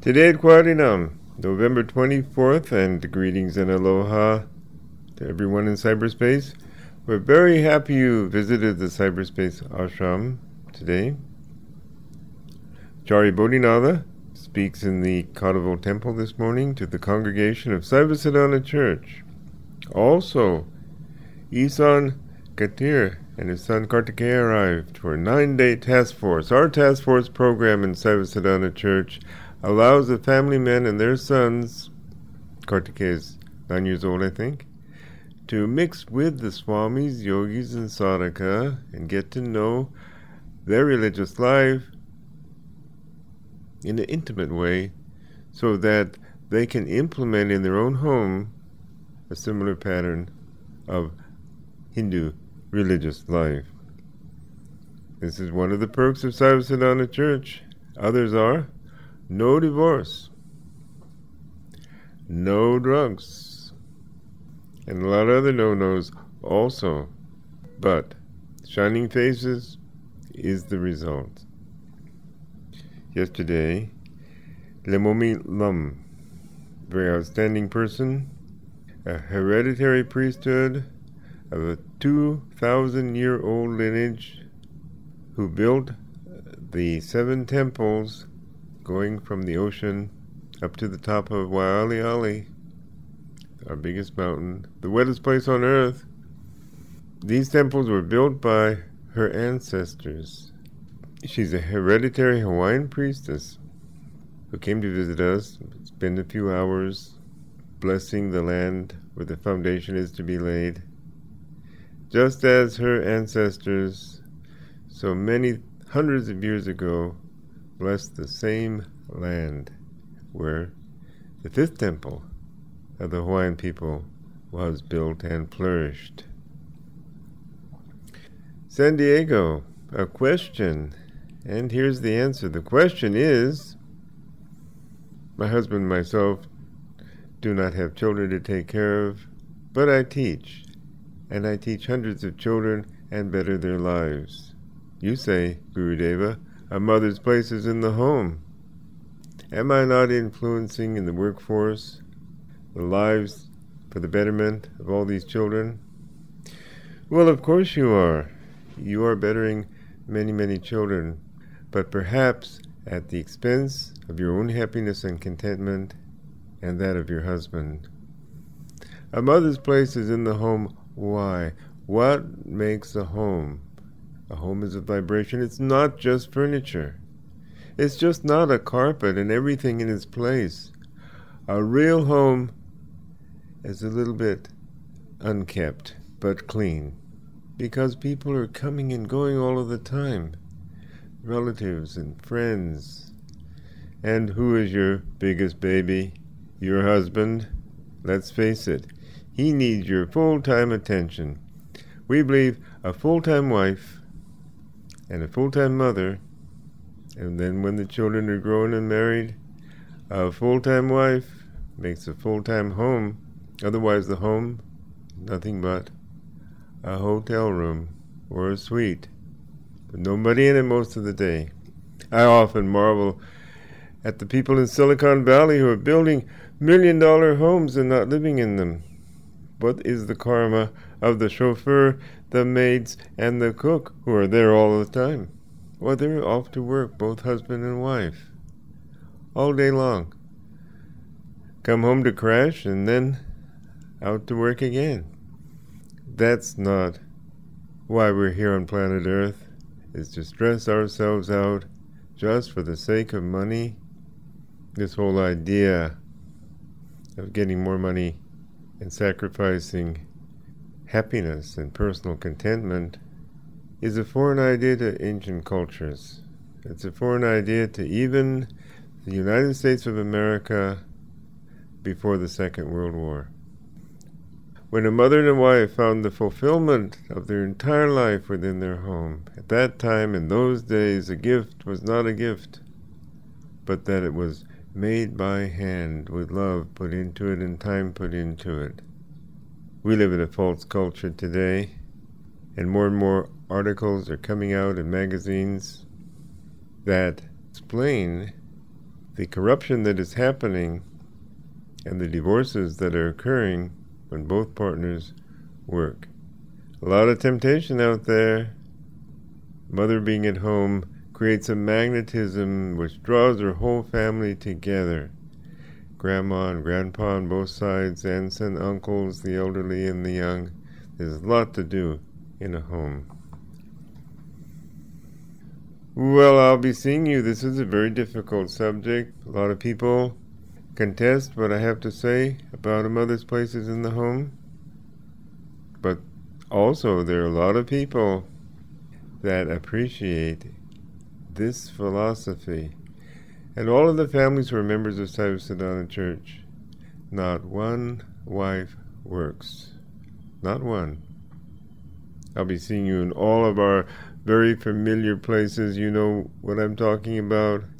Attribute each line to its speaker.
Speaker 1: Today at Kwarinam, November 24th, and greetings and aloha to everyone in cyberspace. We're very happy you visited the cyberspace ashram today. Jari Bodhinatha speaks in the Kadavo Temple this morning to the congregation of Saivasiddhana Church. Also, Isan Katir and his son Kartikeya arrived for a 9-day task force. Our task force program in Saivasiddhana Church allows the family men and their sons, Kartikeya is 9 years old, I think, to mix with the swamis, yogis, and sadhaka and get to know their religious life in an intimate way so that they can implement in their own home a similar pattern of Hindu religious life. This is one of the perks of Saivasiddhana Church. Others are no divorce, no drugs, and a lot of other no-nos also. But shining faces is the result. Yesterday, Lemomi Lam, very outstanding person, a hereditary priesthood of a 2,000-year-old lineage who built the 7 temples going from the ocean up to the top of Waialeale, our biggest mountain, the wettest place on earth. These temples were built by her ancestors. She's a hereditary Hawaiian priestess who came to visit us, spend a few hours blessing the land where the foundation is to be laid. Just as her ancestors, so many hundreds of years ago, blessed the same land where the 5th temple of the Hawaiian people was built and flourished. San Diego, a question, and here's the answer. The question is, my husband and myself do not have children to take care of, but I teach, and I teach hundreds of children and better their lives. You say, Gurudeva, a mother's place is in the home. Am I not influencing in the workforce the lives for the betterment of all these children? Well, of course you are. You are bettering many, many children, but perhaps at the expense of your own happiness and contentment and that of your husband. A mother's place is in the home. Why? What makes a home? A home is a vibration. It's not just furniture. It's just not a carpet and everything in its place. A real home is a little bit unkept, but clean, because people are coming and going all of the time. Relatives and friends. And who is your biggest baby? Your husband? Let's face it, he needs your full-time attention. We believe a full-time wife and a full-time mother, and then when the children are grown and married, a full-time wife makes a full-time home. Otherwise the home, nothing but a hotel room or a suite, with nobody in it most of the day. I often marvel at the people in Silicon Valley who are building million-dollar homes and not living in them. What is the karma of the chauffeur, the maids, and the cook who are there all the time? Well, they're off to work, both husband and wife, all day long. Come home to crash and then out to work again. That's not why we're here on planet Earth, is to stress ourselves out just for the sake of money. This whole idea of getting more money and sacrificing happiness and personal contentment is a foreign idea to ancient cultures. It's a foreign idea to even the United States of America before the Second World War. When a mother and a wife found the fulfillment of their entire life within their home, at that time, in those days, a gift was not a gift, but that it was made by hand, with love put into it and time put into it. We live in a false culture today, and more articles are coming out in magazines that explain the corruption that is happening and the divorces that are occurring when both partners work. A lot of temptation out there. Mother being at home creates a magnetism which draws her whole family together. Grandma and grandpa on both sides, aunts and uncles, the elderly and the young. There's a lot to do in a home. Well, I'll be seeing you. This is a very difficult subject. A lot of people contest what I have to say about a mother's places in the home. But also, there are a lot of people that appreciate this philosophy. And all of the families who are members of Cyrus Sadhana Church, not one wife works. Not one. I'll be seeing you in all of our very familiar places. You know what I'm talking about.